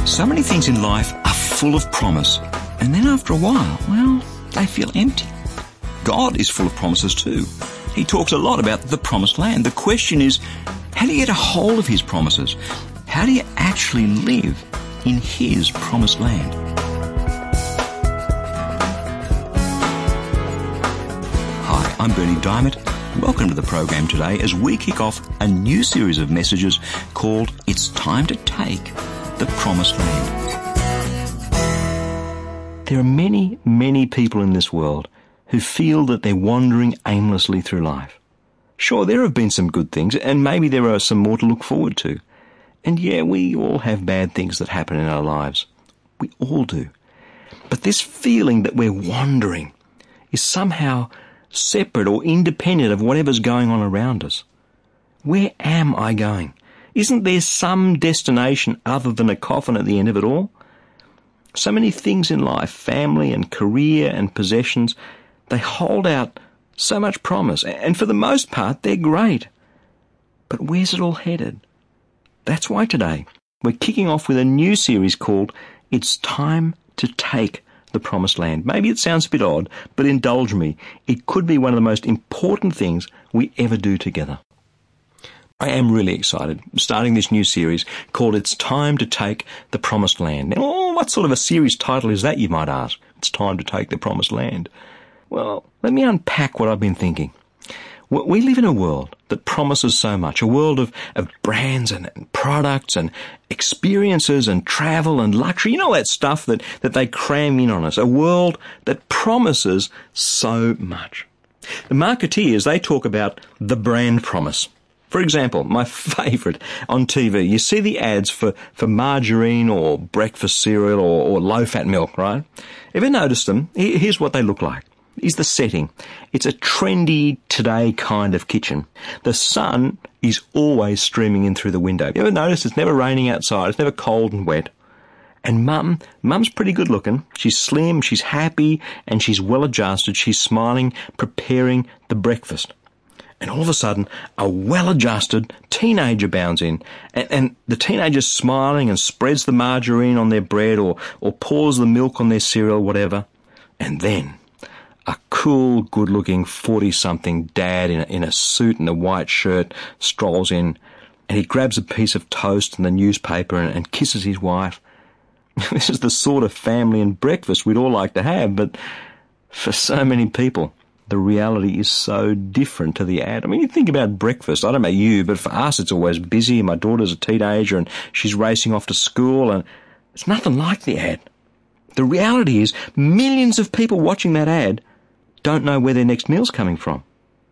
So many things in life are full of promise, and then after a while, well, they feel empty. God is full of promises too. He talks a lot about the promised land. The question is, how do you get a hold of his promises? How do you actually live in his promised land? Hi, I'm Berni Dymet. Welcome to the program today as we kick off a new series of messages called It's Time to Take the Promised Land. There are many, many people in this world who feel that they're wandering aimlessly through life. Sure, there have been some good things, and maybe there are some more to look forward to. And yeah, we all have bad things that happen in our lives. We all do. But this feeling that we're wandering is somehow separate or independent of whatever's going on around us. Where am I going? Isn't there some destination other than a coffin at the end of it all? So many things in life, family and career and possessions, they hold out so much promise, and for the most part, they're great. But where's it all headed? That's why today we're kicking off with a new series called It's Time to Take the Promised Land. Maybe it sounds a bit odd, but indulge me. It could be one of the most important things we ever do together. I am really excited, starting this new series called It's Time to Take the Promised Land. Now, what sort of a series title is that, you might ask? It's Time to Take the Promised Land. Well, let me unpack what I've been thinking. We live in a world that promises so much, a world of brands and products and experiences and travel and luxury, you know, all that stuff that they cram in on us, a world that promises so much. The marketeers, they talk about the brand promise. For example, my favourite on TV, you see the ads for margarine or breakfast cereal or low-fat milk, right? Ever noticed them? Here's what they look like. Here's the setting. It's a trendy today kind of kitchen. The sun is always streaming in through the window. You ever notice it's never raining outside? It's never cold and wet. And Mum's pretty good looking. She's slim, she's happy, and she's well adjusted. She's smiling, preparing the breakfast. And all of a sudden, a well-adjusted teenager bounds in. And the teenager's smiling and spreads the margarine on their bread or pours the milk on their cereal, whatever. And then a cool, good-looking 40-something dad in a suit and a white shirt strolls in, and he grabs a piece of toast and the newspaper and kisses his wife. This is the sort of family and breakfast we'd all like to have, but for so many people, the reality is so different to the ad. I mean, you think about breakfast. I don't know about you, but for us, it's always busy. My daughter's a teenager and she's racing off to school, and it's nothing like the ad. The reality is millions of people watching that ad don't know where their next meal's coming from.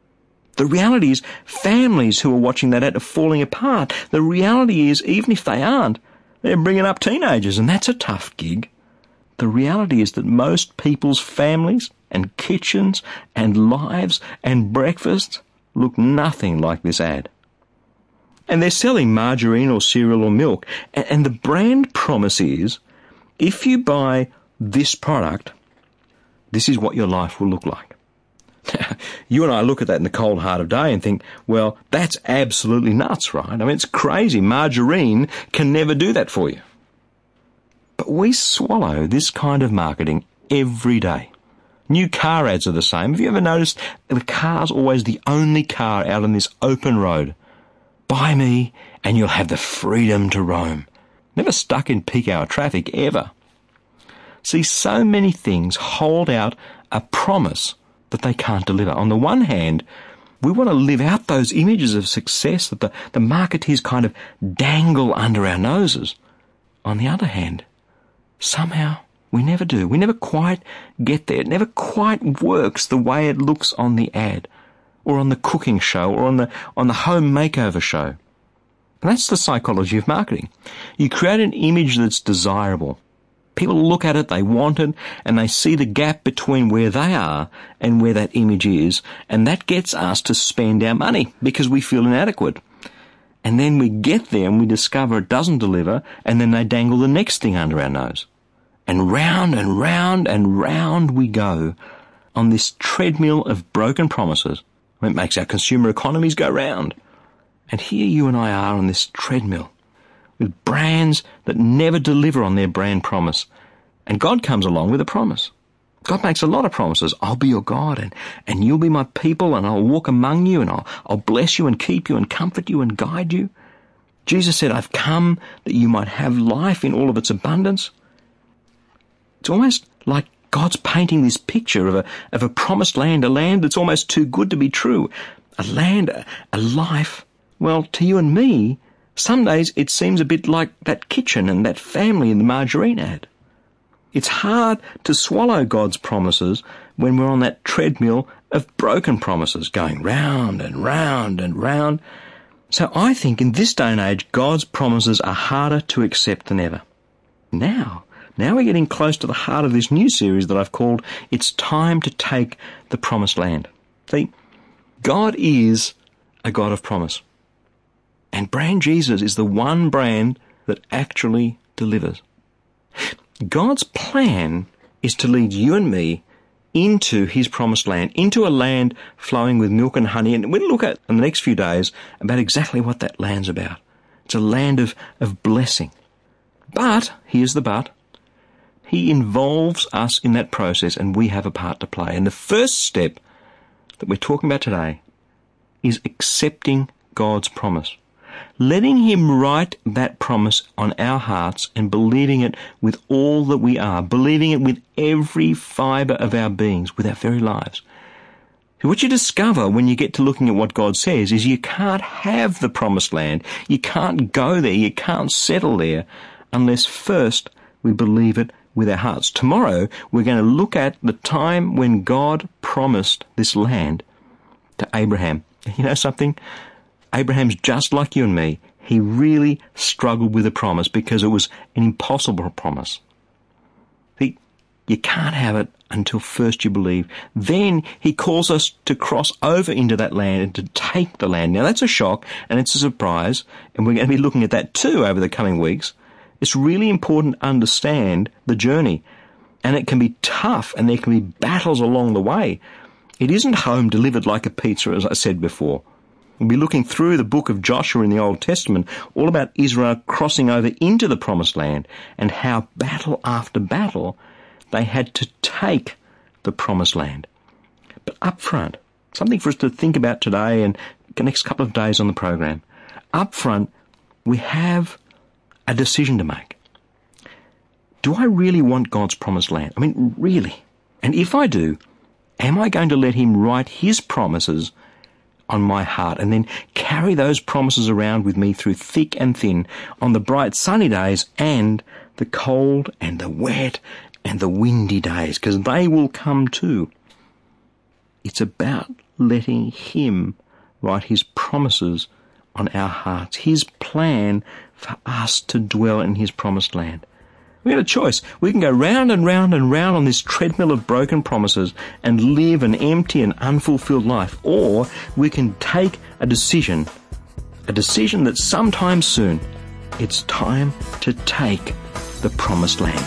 The reality is families who are watching that ad are falling apart. The reality is, even if they aren't, they're bringing up teenagers, and that's a tough gig. The reality is that most people's families and kitchens and lives and breakfasts look nothing like this ad. And they're selling margarine or cereal or milk, and the brand promise is, if you buy this product, this is what your life will look like. You and I look at that in the cold heart of day and think, well, that's absolutely nuts, right? I mean, it's crazy. Margarine can never do that for you. But we swallow this kind of marketing every day. New car ads are the same. Have you ever noticed the car's always the only car out on this open road? Buy me and you'll have the freedom to roam. Never stuck in peak hour traffic, ever. See, so many things hold out a promise that they can't deliver. On the one hand, we want to live out those images of success that the marketeers kind of dangle under our noses. On the other hand, somehow we never do. We never quite get there. It never quite works the way it looks on the ad, or on the cooking show, or on the home makeover show. And that's the psychology of marketing. You create an image that's desirable. People look at it, they want it, and they see the gap between where they are and where that image is, and that gets us to spend our money because we feel inadequate. And then we get there and we discover it doesn't deliver, and then they dangle the next thing under our nose. And round and round and round we go on this treadmill of broken promises. It makes our consumer economies go round. And here you and I are on this treadmill. with brands that never deliver on their brand promise. And God comes along with a promise. God makes a lot of promises. I'll be your God, and you'll be my people, and I'll walk among you, and I'll bless you and keep you and comfort you and guide you. Jesus said, I've come that you might have life in all of its abundance. It's almost like God's painting this picture of a promised land, a land that's almost too good to be true, a land, a life. Well, to you and me, some days it seems a bit like that kitchen and that family in the margarine ad. It's hard to swallow God's promises when we're on that treadmill of broken promises going round and round and round. So I think in this day and age, God's promises are harder to accept than ever. Now we're getting close to the heart of this new series that I've called It's Time to Take the Promised Land. See, God is a God of promise. And brand Jesus is the one brand that actually delivers. God's plan is to lead you and me into his promised land, into a land flowing with milk and honey. And we'll look at in the next few days about exactly what that land's about. It's a land of blessing. But, here's the but, he involves us in that process and we have a part to play. And the first step that we're talking about today is accepting God's promise. Letting him write that promise on our hearts and believing it with all that we are, believing it with every fibre of our beings, with our very lives. So what you discover when you get to looking at what God says is you can't have the promised land, you can't go there, you can't settle there unless first we believe it with our hearts. Tomorrow we're going to look at the time when God promised this land to Abraham. You know something? Abraham's just like you and me. He really struggled with the promise because it was an impossible promise. See, you can't have it until first you believe. Then he calls us to cross over into that land and to take the land. Now that's a shock and it's a surprise, and we're going to be looking at that too over the coming weeks. It's really important to understand the journey, and it can be tough and there can be battles along the way. It isn't home delivered like a pizza, as I said before. We'll be looking through the book of Joshua in the Old Testament, all about Israel crossing over into the Promised Land and how battle after battle they had to take the Promised Land. But up front, something for us to think about today and the next couple of days on the program. Up front, we have a decision to make. Do I really want God's Promised Land? I mean, really? And if I do, am I going to let him write his promises on my heart and then carry those promises around with me through thick and thin on the bright sunny days and the cold and the wet and the windy days, because they will come too. It's about letting him write his promises on our hearts, his plan for us to dwell in his promised land. We have a choice. We can go round and round and round on this treadmill of broken promises and live an empty and unfulfilled life. Or we can take a decision that sometime soon it's time to take the promised land.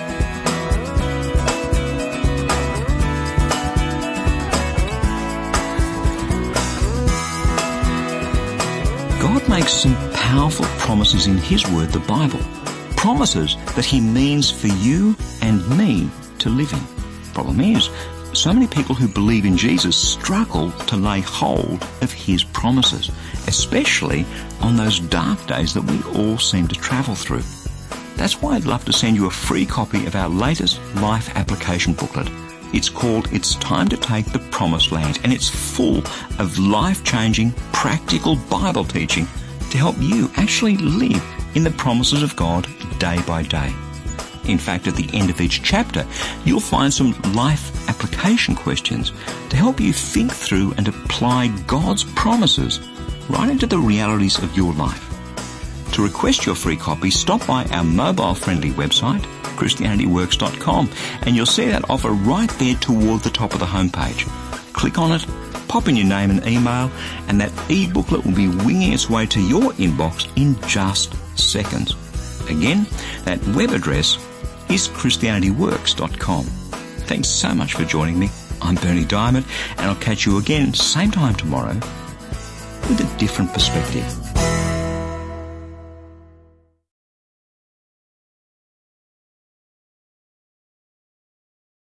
God makes some powerful promises in his word, the Bible. Promises that he means for you and me to live in. Problem is, so many people who believe in Jesus struggle to lay hold of his promises, especially on those dark days that we all seem to travel through. That's why I'd love to send you a free copy of our latest life application booklet. It's called It's Time to Take the Promised Land, and it's full of life-changing, practical Bible teaching to help you actually live in the promises of God day by day. In fact, at the end of each chapter, you'll find some life application questions to help you think through and apply God's promises right into the realities of your life. To request your free copy, stop by our mobile-friendly website, ChristianityWorks.com, and you'll see that offer right there toward the top of the homepage. Click on it, pop in your name and email, and that e-booklet will be winging its way to your inbox in just seconds. Again, that web address is ChristianityWorks.com. Thanks so much for joining me. I'm Berni Dymet, and I'll catch you again same time tomorrow with a different perspective.